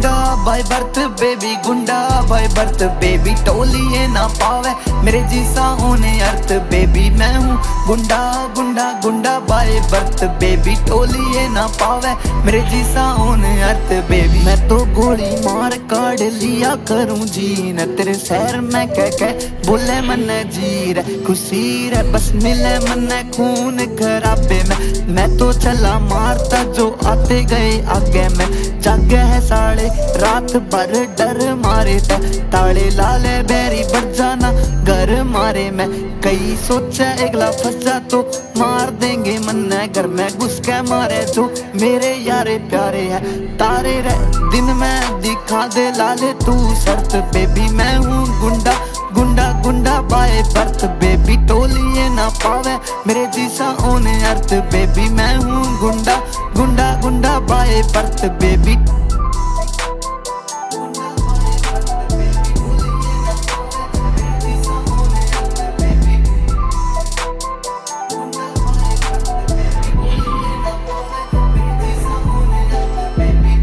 गुंडा by birth baby, गुंडा by birth baby, टोलिए ना पावे मेरे जीसा होने अर्थ बेबी। मैं हूँ गुंडा गुंडा गुंडा बाय बर्थ बेबी, टोलिए ना पावे मेरे जीसा होने अर्थ बेबी। मैं तो गोली मार काट लिया करूँ जीन, तेरे शहर में कह बोले मन जी रे, खुशी रे बस मिले मन खून खराबे में। मैं तो चला मारता जो आते गए आगे में, जागे है साढ़े रात भर डर मारे ताड़े लाले बैरी बढ़ जाना घर मारे में। कई सोचा एकला फंसा तो मार देंगे मन घर में घुस के मारे जो मेरे यारे प्यारे है तारे रे दिन में दिखा दे लाले तू शर्त बेबी। मैं हूँ गुंडा गुंडा गुंडा बाय बर्थ बेबी, टोलिए ना पावे मेरे जीसा होने अर्थ बेबी। मैं हूँ गुंडा गुंडा गुंडा बाय बर्थ बेबी।